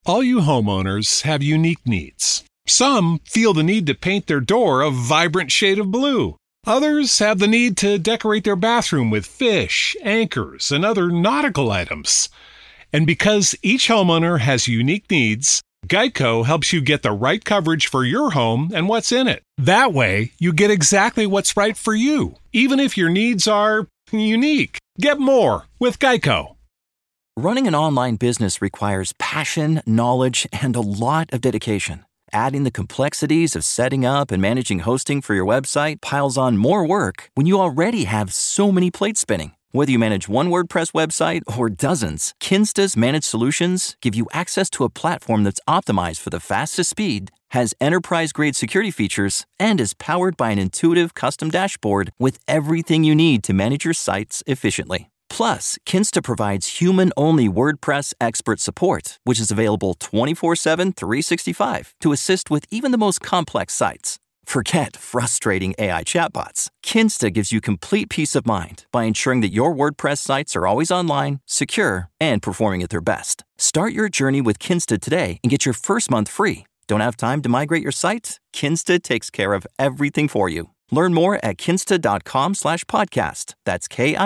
All you homeowners have unique needs. Some feel the need to paint their door a vibrant shade of blue. Others have the need to decorate their bathroom with fish, anchors, and other nautical items. And because each homeowner has unique needs, Geico helps you get the right coverage for your home and what's in it. That way, you get exactly what's right for you, even if your needs are unique. Get more with Geico. Running an online business requires passion, knowledge, and a lot of dedication. Adding the complexities of setting up and managing hosting for your website piles on more work when you already have so many plates spinning. Whether you manage one WordPress website or dozens, Kinsta's managed solutions give you access to a platform that's optimized for the fastest speed, has enterprise-grade security features, and is powered by an intuitive custom dashboard with everything you need to manage your sites efficiently. Plus, Kinsta provides human-only WordPress expert support, which is available 24/7, 365 to assist with even the most complex sites. Forget frustrating AI chatbots. Kinsta gives you complete peace of mind by ensuring that your WordPress sites are always online, secure, and performing at their best. Start your journey with Kinsta today and get your first month free. Don't have time to migrate your site? Kinsta takes care of everything for you. Learn more at kinsta.com/podcast. That's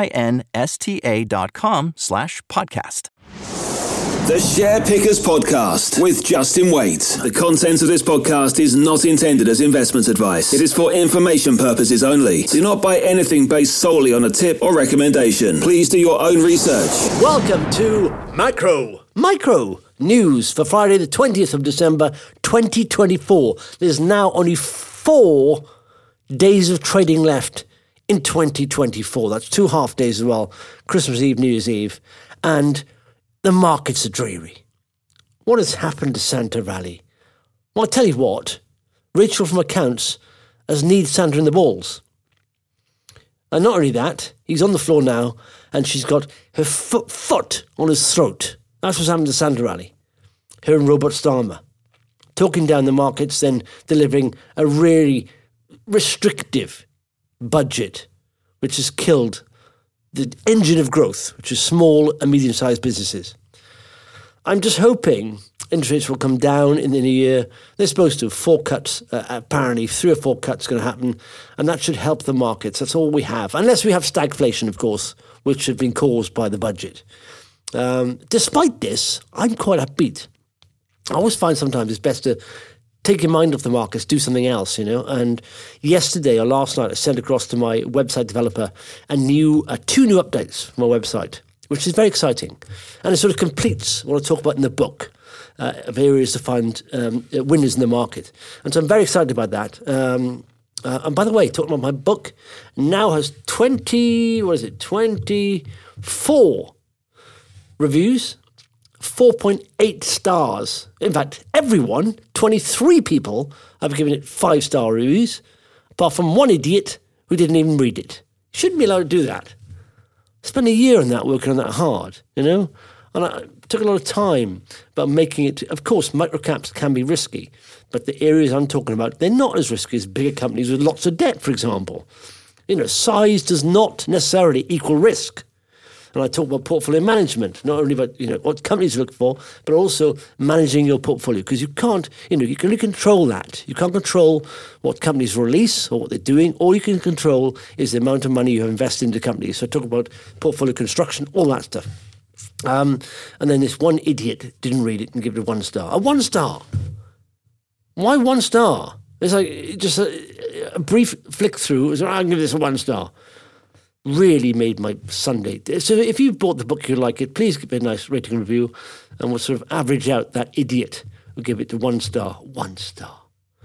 KINSTA.com/podcast. The Share Pickers Podcast with Justin Waite. The content of this podcast is not intended as investment advice. It is for information purposes only. Do not buy anything based solely on a tip or recommendation. Please do your own research. Welcome to Micro News for Friday the 20th of December 2024. There's now only 4 days of trading left in 2024. That's 2 half days as well. Christmas Eve, New Year's Eve. And the markets are dreary. What has happened to Santa Rally? Well, I'll tell you what. Rachel from Accounts has kneed Santa in the balls. And not only that, he's on the floor now and she's got her foot on his throat. That's what's happened to Santa Rally. Her and Robert Starmer. Talking down the markets, then delivering a really restrictive budget, which has killed the engine of growth, which is small and medium-sized businesses. I'm just hoping interest rates will come down in the new year. They're supposed to. 4 cuts, apparently 3 or 4 cuts going to happen, and that should help the markets. That's all we have. Unless we have stagflation, of course, which has been caused by the budget. Despite this, I'm quite upbeat. I always find sometimes it's best to take your mind off the markets, do something else, And yesterday or last night, I sent across to my website developer two new updates for my website, which is very exciting. And it sort of completes what I talk about in the book of areas to find winners in the market. And so I'm very excited about that. And by the way, talking about my book, now has 24 reviews. 4.8 stars. In fact, 23 people have given it 5-star reviews, apart from one idiot who didn't even read it. Shouldn't be allowed to do that. Spent a year on that, working on that hard, And I took a lot of time about making it. Of course, microcaps can be risky, but the areas I'm talking about, they're not as risky as bigger companies with lots of debt, for example. Size does not necessarily equal risk. And I talk about portfolio management, not only about what companies look for, but also managing your portfolio. Because you can't, you can only control that. You can't control what companies release or what they're doing. All you can control is the amount of money you have invested into companies. So I talk about portfolio construction, all that stuff. And then this one idiot didn't read it and give it a 1 star. A 1 star? Why 1 star? It's like just a brief flick through. I'll give this a 1 star. Really made my Sunday. So if you bought the book, you like it, please give it a nice rating and review, and we'll sort of average out that idiot who gave it to 1 star. 1 star.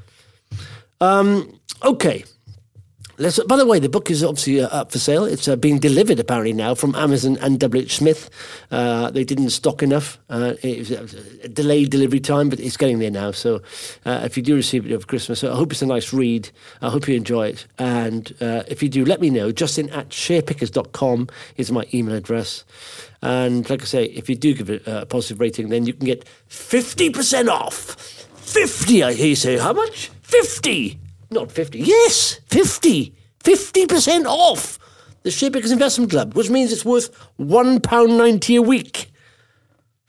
Okay. By the way, the book is obviously up for sale. It's being delivered apparently now from Amazon and WH Smith. They didn't stock enough. It was a delayed delivery time, but it's getting there now. So if you do receive it over Christmas, I hope it's a nice read. I hope you enjoy it. And if you do, let me know. Justin@sharepickers.com is my email address. And like I say, if you do give it a positive rating, then you can get 50% off. 50, I hear you say. How much? 50. Not 50. Yes, 50. 50% off the Share Pickers Investment Club, which means it's worth £1.90 a week.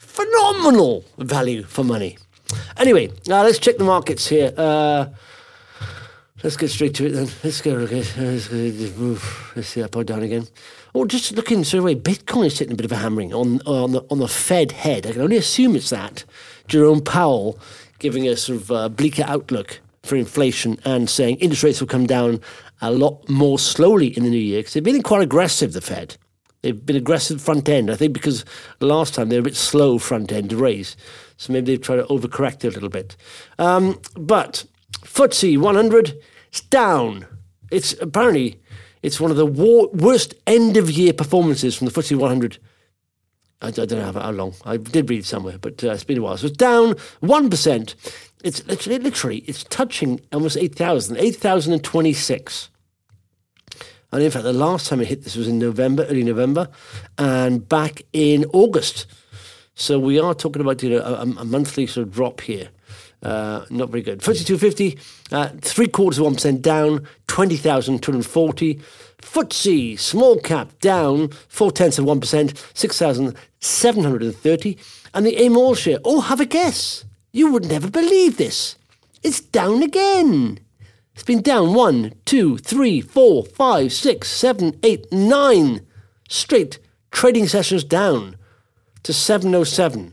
phenomenal value for money. Anyway, now let's check the markets here. Let's get straight to it then. Let's go. Okay. Let's see up or down again. Oh, just looking straight away, Bitcoin is taking a bit of a hammering on the Fed head. I can only assume it's that. Jerome Powell giving a sort of bleaker outlook for inflation and saying interest rates will come down a lot more slowly in the new year because they've been quite aggressive, the Fed. They've been aggressive front end, I think, because last time they were a bit slow front end to raise. So maybe they've tried to overcorrect it a little bit. But FTSE 100 is down. It's one of the worst end of year performances from the FTSE 100. I don't know how long. I did read it somewhere, but it's been a while. So it's down 1%. It's literally it's touching almost 8,000, 8,026. And in fact, the last time it hit this was in November, early November, and back in August. So we are talking about a monthly sort of drop here. Not very good. FTSE 250, 0.75% down, 20,240. FTSE small cap down 0.4%, 6,730. And the AIM All share, oh, have a guess. You would never believe this. It's down again. It's been down 1, 2, 3, 4, 5, 6, 7, 8, 9 straight trading sessions down to 707.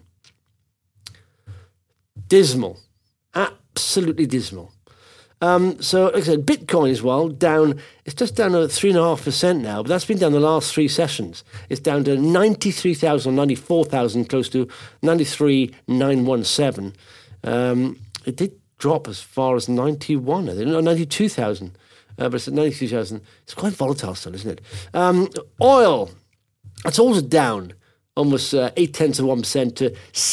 Dismal. Absolutely dismal. So, like I said, Bitcoin as well, down. It's just down to 3.5% now, but that's been down the last 3 sessions. It's down to 93,000, 94,000, close to 93,917. It did drop as far as 91, I think, no, 92,000. But it's at 92,000. It's quite volatile still, isn't it? Oil, it's also down almost 0.8% to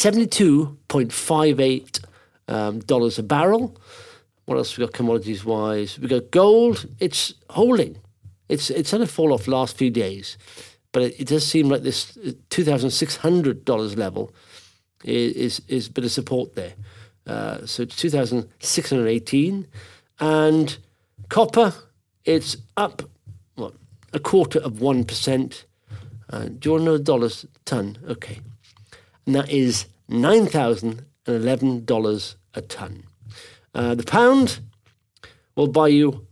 $72.58 a barrel. What else we got commodities-wise? We got gold. It's holding. It's had a fall off last few days, but it does seem like this $2,600 level is a bit of support there. So it's 2,618, and copper, it's up what, 0.25%. Do you want to know the dollars a ton? Okay, and that is $9,011 a ton. The pound will buy you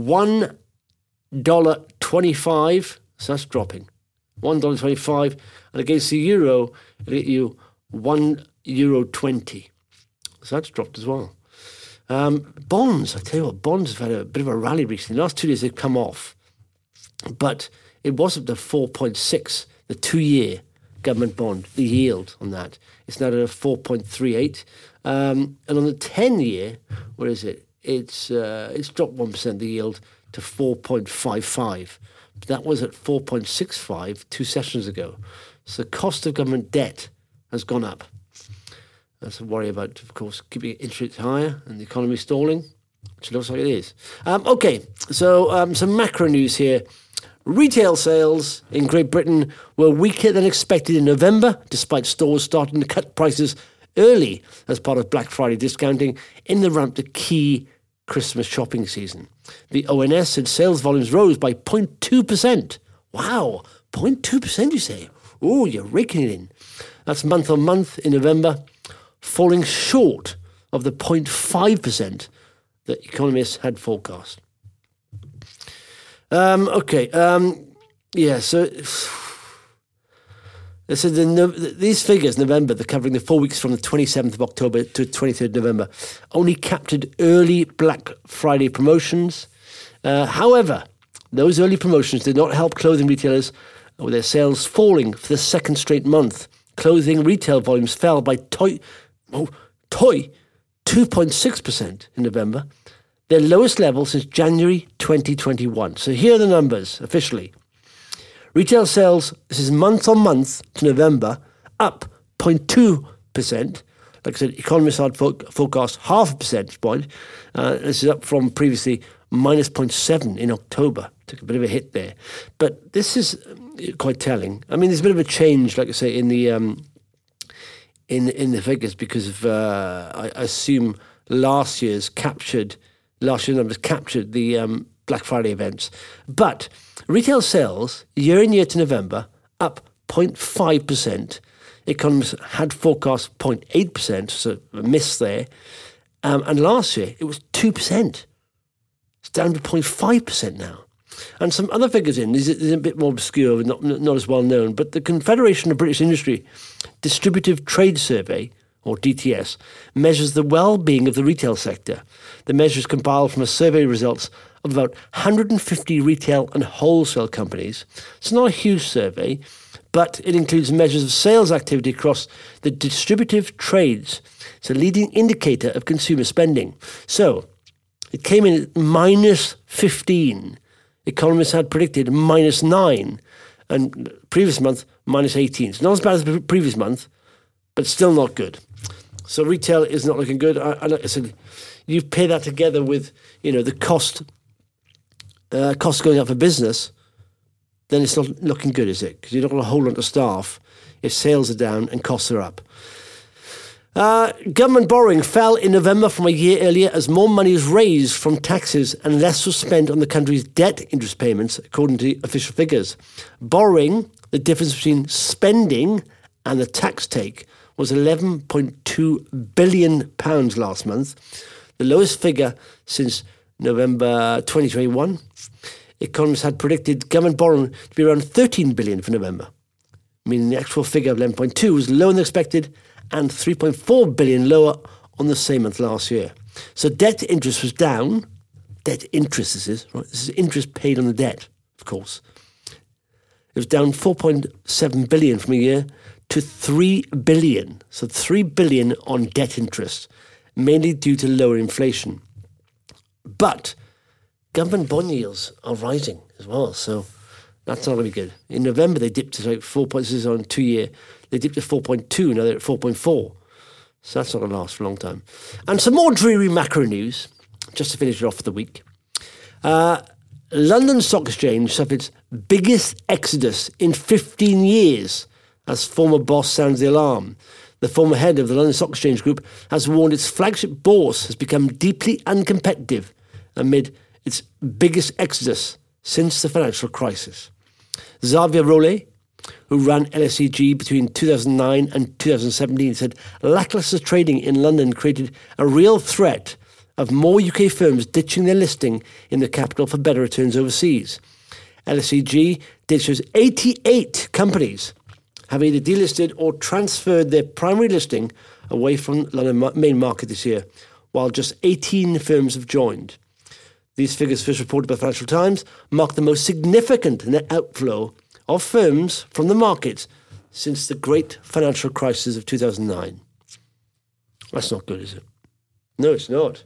$1.25, so that's dropping. $1.25, and against the euro, it'll get you €1.20. So that's dropped as well. Bonds, I tell you what, bonds have had a bit of a rally recently. The last 2 days they've come off, but it was up to 4.6, the 2-year government bond, the yield on that. It's now at a 4.38. And on the 10-year, what is it? It's dropped 1%, the yield, to 4.55. But that was at 4.65 2 sessions ago. So the cost of government debt has gone up. That's a worry about, of course, keeping interest rates higher and the economy stalling, which it looks like it is. Okay, so some macro news here. Retail sales in Great Britain were weaker than expected in November, despite stores starting to cut prices early as part of Black Friday discounting in the run-up to key Christmas shopping season. The ONS said sales volumes rose by 0.2%. Wow, 0.2% you say? Oh, you're raking it in. That's month on month in November, falling short of the 0.5% that economists had forecast. So they said these figures, November, they're covering the 4 weeks from the 27th of October to 23rd of November, only captured early Black Friday promotions. However, those early promotions did not help clothing retailers, with their sales falling for the second straight month. Clothing retail volumes fell by 2.6% in November, their lowest level since January 2021. So here are the numbers officially. Retail sales, this is month on month to November, up 0.2%. Like I said, economists had forecast 0.5 percentage point. This is up from previously minus 0.7 in October. Took a bit of a hit there. But this is quite telling. I mean, there's a bit of a change, like I say, in the figures because of, I assume, last year's numbers captured the Black Friday events. But retail sales, year on year to November, up 0.5%. economists had forecast 0.8%, so a miss there. And last year, it was 2%. It's down to 0.5% now. And some other figures these are a bit more obscure, not as well known, but the Confederation of British Industry Distributive Trade Survey, or DTS, measures the well-being of the retail sector. The measure is compiled from a survey results of about 150 retail and wholesale companies. It's not a huge survey, but it includes measures of sales activity across the distributive trades. It's a leading indicator of consumer spending. So it came in at minus 15. Economists had predicted minus 9, and previous month, minus 18. It's not as bad as the previous month, but still not good. So retail is not looking good. I said, you pay that together with, the cost going up for business, then it's not looking good, is it? Because you're not going to hold on to staff if sales are down and costs are up. Government borrowing fell in November from a year earlier as more money was raised from taxes and less was spent on the country's debt interest payments, according to official figures. Borrowing, the difference between spending and the tax take, was £11.2 billion last month, the lowest figure since November 2021. Economists had predicted government borrowing to be around £13 billion for November, meaning the actual figure of 11.2 was lower than expected and $3.4 billion lower on the same month last year. So debt interest was down. Debt interest, this is, right? This is interest paid on the debt, of course. It was down $4.7 billion from a year to $3 billion. So $3 billion on debt interest, mainly due to lower inflation. But government bond yields are rising as well, so that's not going to be good. In November, they dipped to like 4 points. This is on 2 year. They dipped to 4.2. Now they're at 4.4. So that's not going to last for a long time. And some more dreary macro news, just to finish it off for the week. London Stock Exchange suffered its biggest exodus in 15 years as former boss sounds the alarm. The former head of the London Stock Exchange Group has warned its flagship bourse has become deeply uncompetitive amid its biggest exodus since the financial crisis. Xavier Rollet, who ran LSEG between 2009 and 2017, said lacklustre trading in London created a real threat of more UK firms ditching their listing in the capital for better returns overseas. LSEG ditches 88 companies have either delisted or transferred their primary listing away from London main market this year, while just 18 firms have joined. These figures, first reported by the Financial Times, mark the most significant net outflow of firms from the market since the great financial crisis of 2009. That's not good, is it? No, it's not.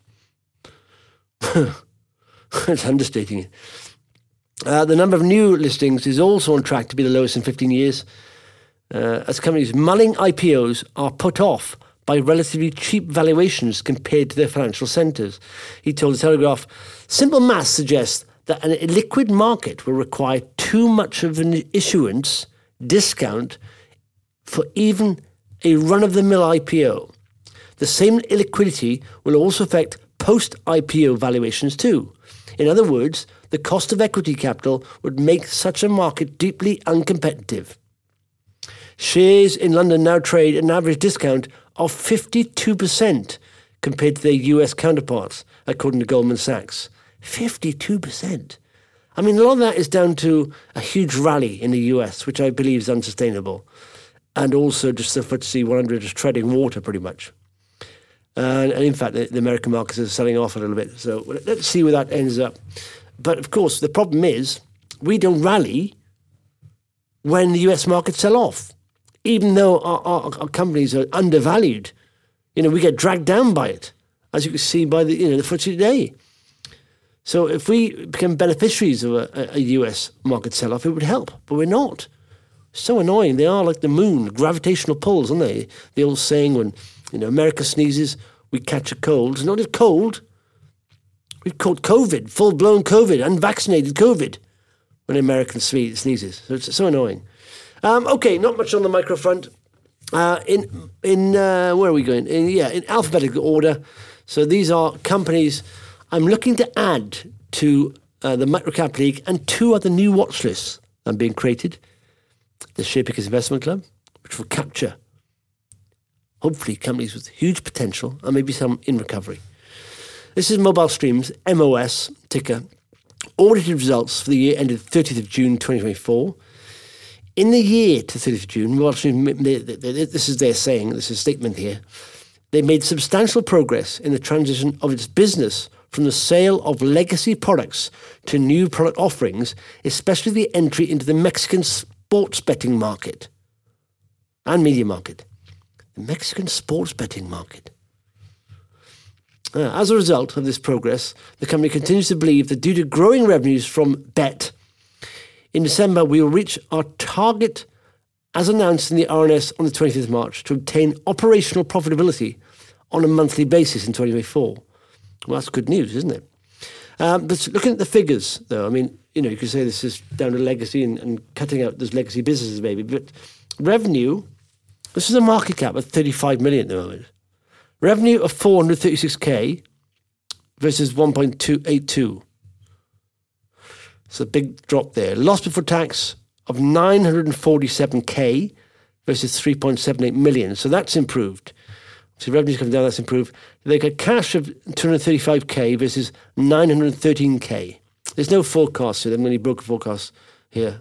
It's understating it. The number of new listings is also on track to be the lowest in 15 years, as companies mulling IPOs are put off by relatively cheap valuations compared to their financial centres. He told The Telegraph, simple maths suggests that an illiquid market will require too much of an issuance discount for even a run-of-the-mill IPO. The same illiquidity will also affect post-IPO valuations too. In other words, the cost of equity capital would make such a market deeply uncompetitive. Shares in London now trade at an average discount of 52% compared to their US counterparts, according to Goldman Sachs. 52%. I mean, a lot of that is down to a huge rally in the US, which I believe is unsustainable. And also just the FTSE 100 is treading water pretty much. And in fact, the American markets are selling off a little bit. So let's see where that ends up. But of course, the problem is we don't rally when the US markets sell off. Even though our companies are undervalued, we get dragged down by it, as you can see by the FTSE today. So if we become beneficiaries of a US market sell-off, it would help, but we're not. So annoying. They are like the moon, gravitational pulls, aren't they? The old saying when America sneezes, we catch a cold. It's not just cold. We've caught COVID, full-blown COVID, unvaccinated COVID, when an American sneezes. So it's so annoying. Okay, not much on the micro front. In where are we going? In alphabetical order. So these are companies I'm looking to add to the Microcap League, and two other new watch lists are being created. The Share Pickers Investment Club, which will capture, hopefully, companies with huge potential and maybe some in recovery. This is Mobile Streams, MOS, ticker, audited results for the year ended 30th of June 2024. In the year to 30th of June, Mobile Streams, this is their saying, this is a statement here, they made substantial progress in the transition of its business from the sale of legacy products to new product offerings, especially the entry into the Mexican sports betting market and media market. The Mexican sports betting market. As a result of this progress, the company continues to believe that due to growing revenues from Bet, in December we will reach our target as announced in the RNS on the 20th of March to obtain operational profitability on a monthly basis in 2024. Well, that's good news, isn't it? But looking at the figures, though, I mean, you could say this is down to legacy and cutting out those legacy businesses maybe, but revenue, this is a market cap of 35 million at the moment. Revenue of 436k versus 1.282. It's a big drop there. Loss before tax of 947k versus 3.78 million. So that's improved. So revenue's come down, that's improved. They got cash of 235k versus 913k. There's no forecast here. They've only broken forecasts here.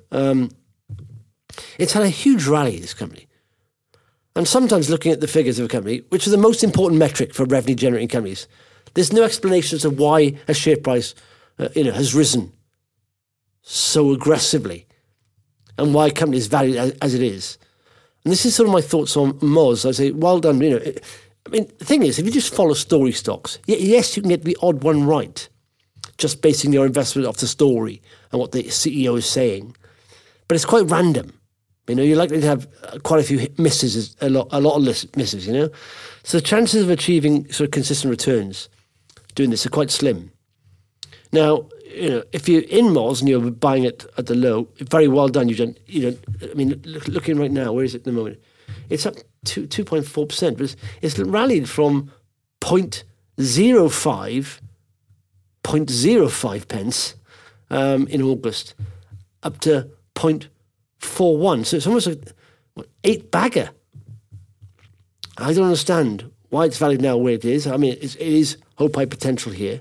It's had a huge rally, this company. And sometimes looking at the figures of a company, which is the most important metric for revenue-generating companies, there's no explanation as to why a share price, has risen so aggressively, and why a company is valued as it is. And this is sort of my thoughts on Moz. I say, well done. The thing is, if you just follow story stocks, yes, you can get the odd one right, just basing your investment off the story and what the CEO is saying. But it's quite random. You're likely to have quite a few misses, a lot of misses, So the chances of achieving sort of consistent returns doing this are quite slim. Now, if you're in Moz and you're buying it at the low, very well done. Looking right now, where is it at the moment? It's up to 2.4%, but it's rallied from 0.05 pence in August up to 0.41. So it's almost like 8 bagger. I don't understand why it's valued now where it is. It is hope high potential here.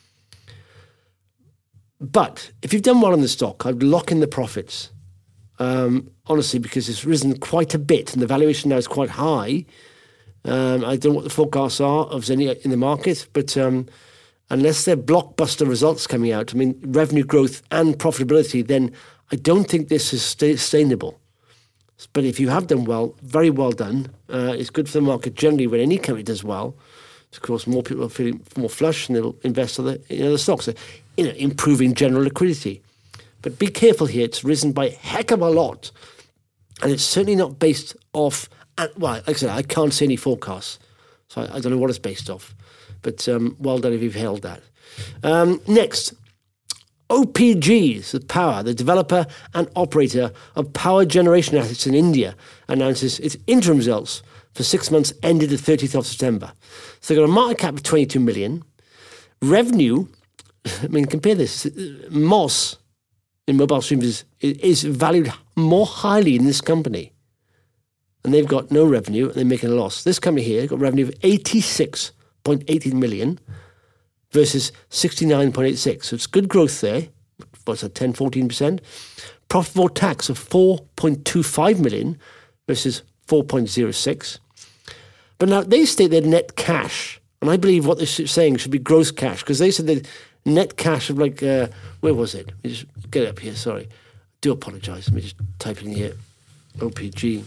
But if you've done well on the stock, I'd lock in the profits, honestly, because it's risen quite a bit and the valuation now is quite high. I don't know what the forecasts are of Zenny in the market, but unless they're blockbuster results coming out, revenue growth and profitability, then I don't think this is sustainable. But if you have done well, very well done. It's good for the market generally when any company does well. Of course, more people are feeling more flush and they'll invest in the stocks. Improving general liquidity. But be careful here, it's risen by a heck of a lot. And it's certainly not based off, like I said, I can't see any forecasts. So I don't know what it's based off. But well done if you've held that. Next, OPG, the Power, the developer and operator of power generation assets in India, announces its interim results for 6 months ended the 30th of September. So they've got a market cap of 22 million. Revenue, compare this. Moz in Mobile Streams is valued more highly in this company. And they've got no revenue and they're making a loss. This company here got revenue of 86.18 million versus 69.86. So it's good growth there. What's that, 10, 14%? Profit before tax of 4.25 million versus 4.06. But now they state their net cash. And I believe what they're saying should be gross cash, because they said that net cash of where was it? Let me just get it up here, sorry. Do apologise. Let me just type in here, OPG.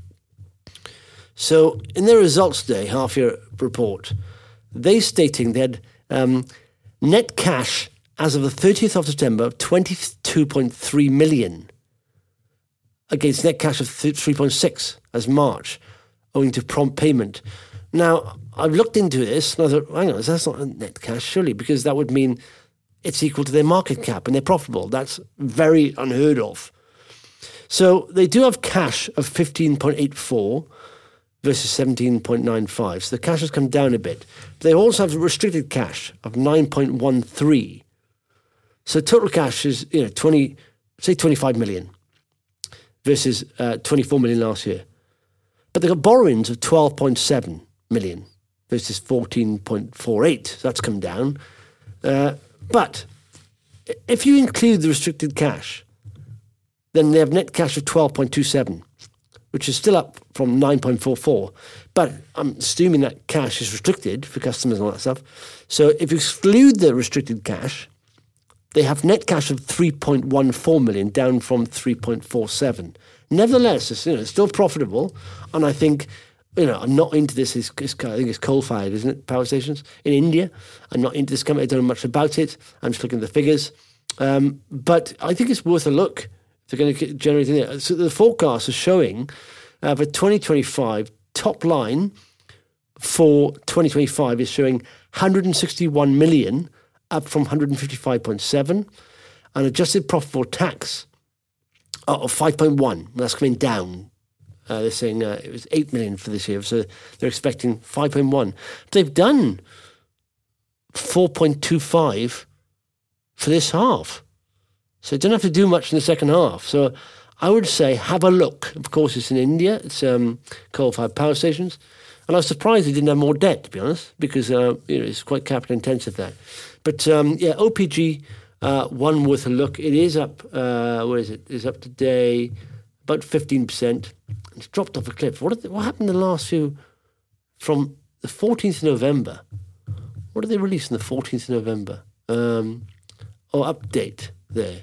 So in their results today, half-year report, they stating they had net cash as of the 30th of September of 22.3 million against net cash of 3.6 as March, owing to prompt payment. Now, I've looked into this and I thought, hang on, that's not net cash, surely, because that would mean it's equal to their market cap and they're profitable. That's very unheard of. So they do have cash of 15.84 versus 17.95. So the cash has come down a bit. But they also have restricted cash of 9.13. So total cash is 25 million versus 24 million last year. But they've got borrowings of 12.7 million versus 14.48. So that's come down. But if you include the restricted cash, then they have net cash of 12.27, which is still up from 9.44. But I'm assuming that cash is restricted for customers and all that stuff. So if you exclude the restricted cash, they have net cash of 3.14 million, down from 3.47. Nevertheless, it's still profitable, and I think, I'm not into this. I think it's coal-fired, isn't it? Power stations in India. I'm not into this company. I don't know much about it. I'm just looking at the figures. But I think it's worth a look if they're going to generate it. So the forecast is showing for 2025, top line for 2025 is showing 161 million, up from 155.7, and adjusted profit before tax of 5.1. That's coming down. They're saying it was 8 million for this year, so they're expecting 5.1. They've done 4.25 for this half. So you don't have to do much in the second half. So I would say have a look. Of course, it's in India. It's coal-fired power stations. And I was surprised they didn't have more debt, to be honest, because it's quite capital intensive there. But OPG, one worth a look. It is up, where is it? It's up today about 15%. It's dropped off a cliff. What happened in the last few, from the 14th of November? What did they release on the 14th of November? Update there.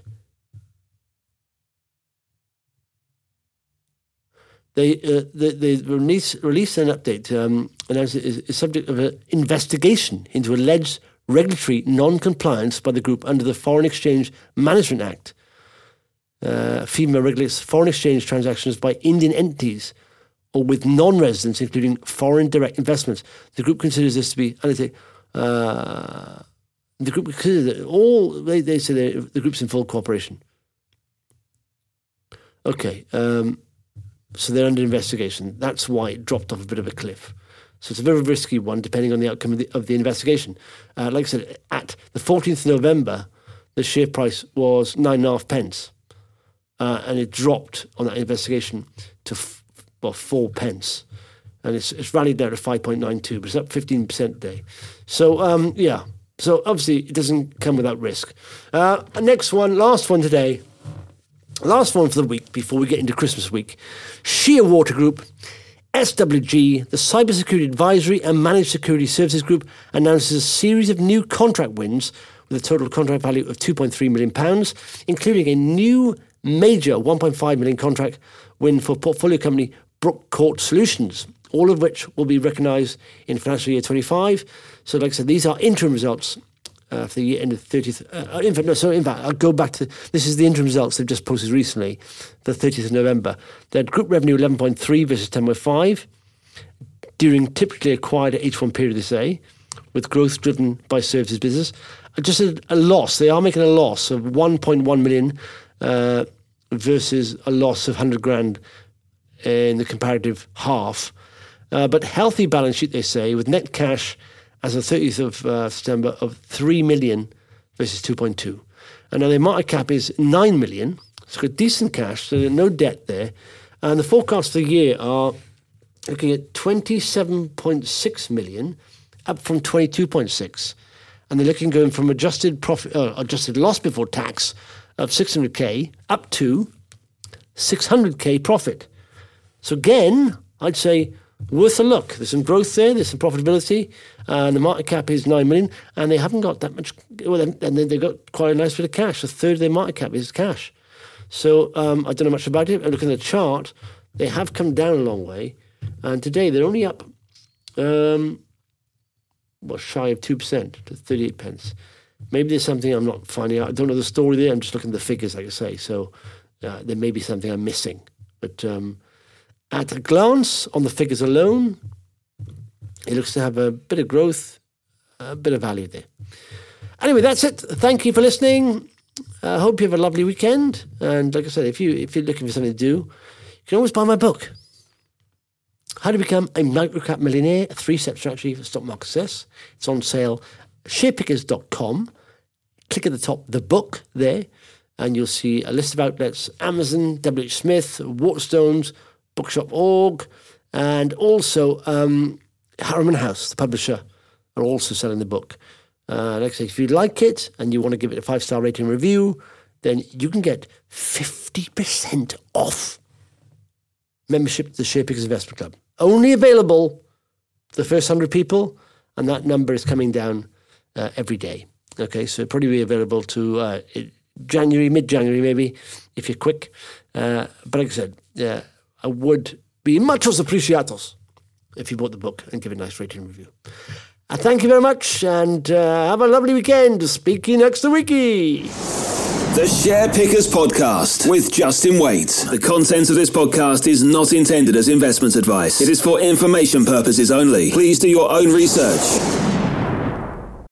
They released an update announced it is subject of an investigation into alleged regulatory non-compliance by the group under the Foreign Exchange Management Act. FIMA regulates foreign exchange transactions by Indian entities or with non-residents, including foreign direct investments. The group considers this to be, the group considers it all. They say the group's in full cooperation. Okay, so they're under investigation. That's why it dropped off a bit of a cliff. So it's a very risky one, depending on the outcome of the investigation. Like I said, at the 14th of November, the share price was 9.5 pence. And it dropped on that investigation to 4 pence. And it's rallied down to 5.92, but it's up 15% today. So, So obviously it doesn't come without risk. Next one, last one today. Last one for the week before we get into Christmas week. Shearwater Group, SWG, the Cybersecurity Advisory and Managed Security Services Group, announces a series of new contract wins with a total contract value of £2.3 million, including a new major £1.5 million contract win for portfolio company Brookcourt Solutions, all of which will be recognised in financial year 25. So like I said, these are interim results for the year end of 30th. In fact, I'll go back to, this is the interim results they've just posted recently, the 30th of November. They had group revenue 11.3 versus 10.5 during typically acquired H1 period, they say, with growth driven by services business. Just a loss. They are making a loss of 1.1 million versus a loss of 100 grand in the comparative half. But healthy balance sheet, they say, with net cash as of 30th of September of 3 million versus 2.2. And now their market cap is 9 million. It's got decent cash, so no debt there. And the forecasts for the year are looking at 27.6 million, up from 22.6. And they're looking going from adjusted loss before tax of 600k up to 600k profit. So again, I'd say worth a look. There's some growth there, there's some profitability, and the market cap is 9 million, and they haven't got that much, and they've got quite a nice bit of cash. A third of their market cap is cash. So I don't know much about it. I look at the chart, they have come down a long way, and today they're only up shy of 2% to 38 pence. Maybe there's something I'm not finding out. I don't know the story there. I'm just looking at the figures, like I say. So there may be something I'm missing. But at a glance, on the figures alone, it looks to have a bit of growth, a bit of value there. Anyway, that's it. Thank you for listening. I hope you have a lovely weekend. And like I said, if you're looking for something to do, you can always buy my book. How to Become a Microcap Millionaire, 3-step strategy for stock market success. It's on sale at sharepickers.com. Click at the top, the book there, and you'll see a list of outlets: Amazon, WH Smith, Waterstones, Bookshop.org, And also, Harriman House, the publisher, are also selling the book. Like I say, if you like it and you want to give it a 5-star rating review, then you can get 50% off membership to the Share Pickers Investment Club. Only available for the first 100 people, and that number is coming down every day. Okay, so it'll probably be available to January, mid-January maybe, if you're quick. But like I said, I would be muchos apreciados if you bought the book and give it a nice rating review. Thank you very much, and have a lovely weekend. Speak to you next week. The Share Pickers Podcast with Justin Waite. The content of this podcast is not intended as investment advice. It is for information purposes only. Please do your own research.